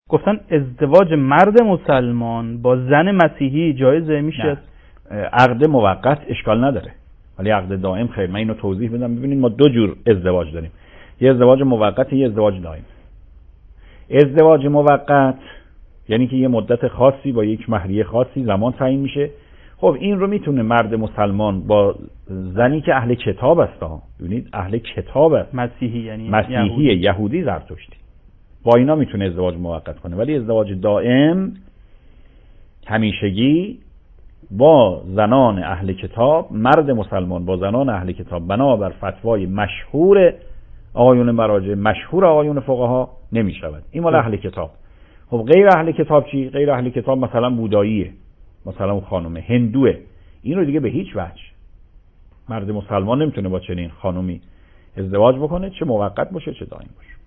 گفتن ازدواج مرد مسلمان با زن مسیحی جایزه میشه؟ عقد موقت اشکال نداره ولی عقد دائم خیر. من اینو توضیح بدم. ببینید ما دو جور ازدواج داریم، یه ازدواج موقت، یه ازدواج دائم. ازدواج موقت یعنی که یه مدت خاصی با یک مهریه خاصی زمان تعیین میشه. خب این رو میتونه مرد مسلمان با زنی که اهل کتاب است، ببینید اهل کتاب است، مسیحی یعنی مسیحی، یهودی، زرتشتی، با اینا میتونه ازدواج موقت کنه. ولی ازدواج دائم همیشگی با زنان اهل کتاب، مرد مسلمان با زنان اهل کتاب بنابر فتوای مشهور آقایون مراجع، مشهور آقایون فقها نمیشود. این مال اهل کتاب. خب غیر اهل کتاب چی؟ غیر اهل کتاب مثلا بوداییه، مثلا اون خانومه هندوه، این رو دیگه به هیچ وجه مرد مسلمان نمیتونه با چنین خانومی ازدواج بکنه، چه موقت باشه چه دائم باشه.